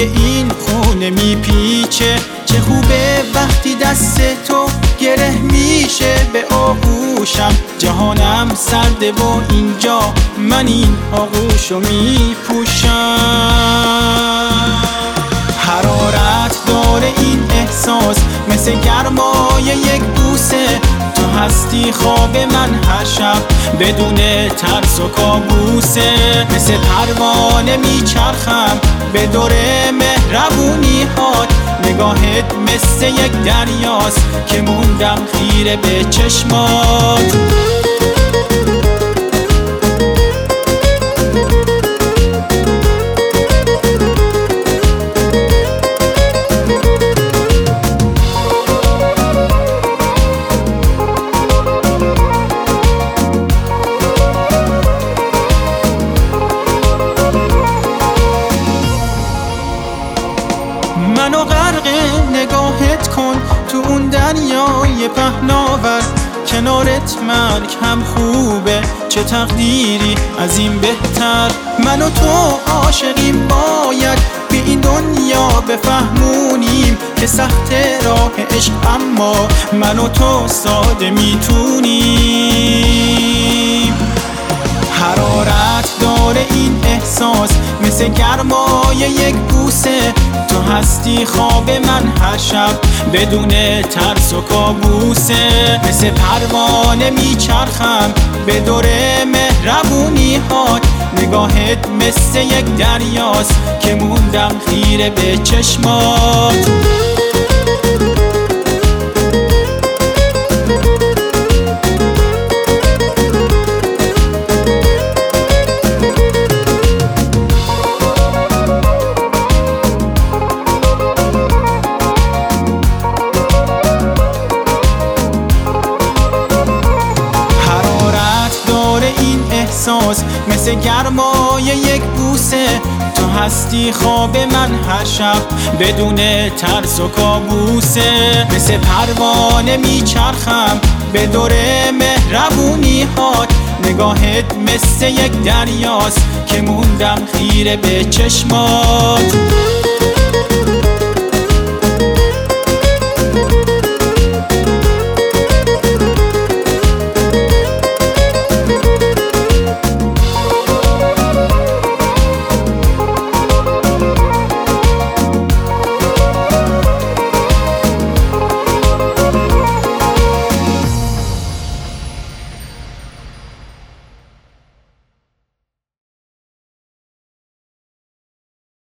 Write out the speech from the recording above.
توی این خونه میپیچه. چه خوبه وقتی دست تو گره میشه به آغوشم. جهانم سرده و اینجا من این آغوشو میپوشم. حرارت داره این احساس مثل گرمای یک بوسه. تو هستی خواب من هر شب بدون ترس و کابوسه. مثل پروانه میچرخم به دور مهربونی هات. نگاهت مثل یک دریاست که موندم خیره به چشمات. منو غرق نگاهت کن تو اون دریای پهناور. کنارت مرگ هم خوبه، چه تقدیری از این بهتر. من و تو عاشقیم، باید به این دنیا بفهمونیم که سخت راه عشق اما من و تو ساده میتونیم. حرارت داره این احساس مثل گرمای یک بوسه. تو هستی خواب من هر شب بدون ترس و کابوسه. مثل پروانه میچرخم به دور مهربونی هات. نگاهت مثل یک دریاست که موندم خیره به چشمات. مثل گرمای یک بوسه. تو هستی خواب من هر شب بدون ترس و کابوسه. مثل پروانه میچرخم به دور مهربونی هات. نگاهت مثل یک دریاست که موندم خیره به چشمات.